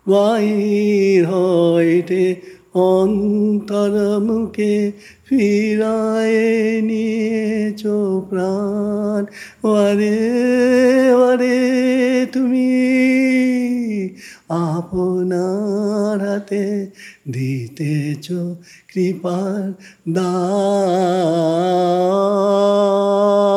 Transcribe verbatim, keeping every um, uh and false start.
বাহির হইতে অন্তরমুখে ফিরায় নিয়েছ প্রাণ। ওরে ওরে তুমি আপনার হাতে দিতেছ কৃপার দান।